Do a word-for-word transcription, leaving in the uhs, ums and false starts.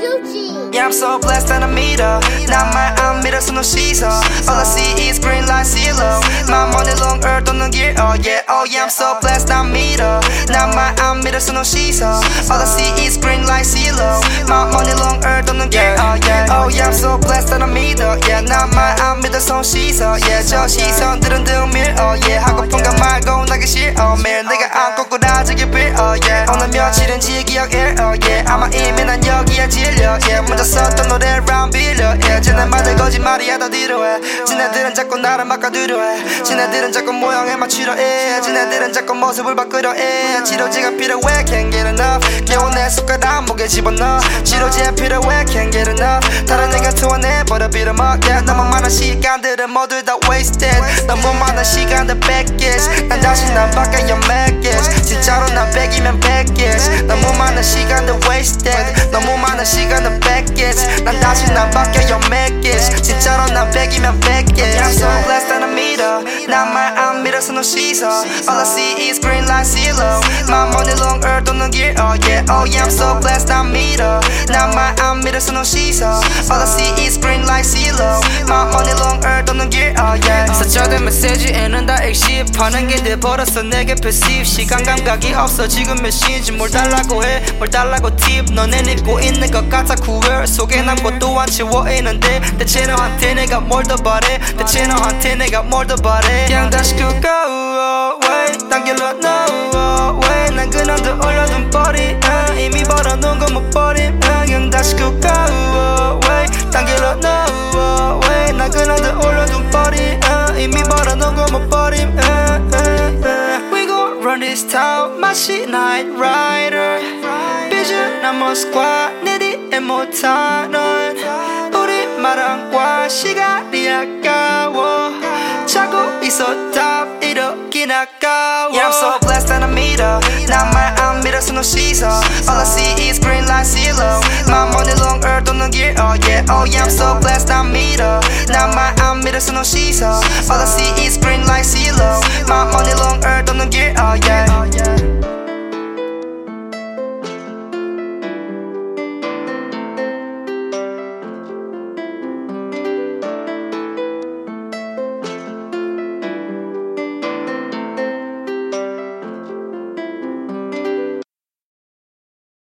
Yeah, I'm so blessed that I meet her. 나만 안 믿어서 넌 씻어. All I see is green like CeeLo. My money long earth on the gear. Oh yeah, oh yeah, I'm so blessed I meet her. 나만 안 믿어서 넌 씻어. All I see is green like CeeLo. My money long earth on the gear. Oh yeah, oh yeah, I'm so blessed that I meet her. Yeah, 나만 안 믿어서 넌 씻어. Yeah, 저 시선들은 등밀. Oh yeah, 하고픈 거 말고 나기 싫어. 매일 내가 안고 꾸라지게 빌. Oh yeah, 오늘 며칠인지 기억해. Oh yeah, 아마 이미 난 여기에 질려. Yeah, 먼저 썼던 노래를 round 빌려. Yeah, 지네마들 거짓말이야 더 뒤로해. 지네들은 자꾸 나를 바꿔두려 해. 지네들은 자꾸 모양에 맞추려 해. 지네들은 자꾸 모습을 바꾸려 해. 치료제가 필요해 can't get enough. 겨우 내 손가락 목에 집어넣어. 치료제 필요해 can't get enough. 다른 애가 투원해버려 빌어먹. Yeah, 너무 많은 시간들은 모두 다 wasted. 너무 많은 시간들 뺏기지. 난 다시 난 밖에 연맥기지. 진짜로 난 백이면 백이지. 너무 많은 시간들 wasted. 너무 많은 시간들 뺏기지. 난 다시 난 밖에 연맥기지. 진짜로 난 백이면 백이지. I'm so blessed that I meet her. 나만 안 믿어서 넌 씻어. All I see is green like CeeLo. My money long earth on the gear. Oh yeah, oh yeah, I'm so blessed I meet her. 나만 안 믿어서 넌 씻어. All I see is green like CeeLo. My money long earth on the gear. Oh yeah. 사자된 메시지에는 다 액십 하는 게 돼버렸어 내게 패시브. 시간 감각이 없어 지금 몇 시인지 뭘 달라고 해. 뭘 달라고 팁 너넨 잊고 있는 것 같아. 구월 속에 남고 또한 치워 있는데 대체 너한테 내가 뭘 더 바래. 대체 너한테 내가 뭘 더 바래. 그냥 다시 go away 딴 길로 no way. 난 그놈들 올려둔 버리 uh, 이미 벌어놓은 거 못 버림 uh, 그냥 다시 go away 딴 길로 no way. 난 그놈들 올려둔 버리 uh, 이미 벌어놓은 거 못 버림 uh, uh, uh. We gon' run this town 마시 night rider. 비전 난 모스크바 내 뒤에 못타 넌. 우리 말한과 시간이 아까워. 자고 있어 답 이러긴 아까워. Yeah, I'm so blessed that I meet her. 나만 안 믿어서 넌 씻어. All I see is green like CeeLo. My money long earth on the gear. Oh yeah, oh yeah, I'm so blessed I meet her. 나만 안 믿어서 넌 씻어. All I see is green like CeeLo. My money long earth on the gear. Oh yeah.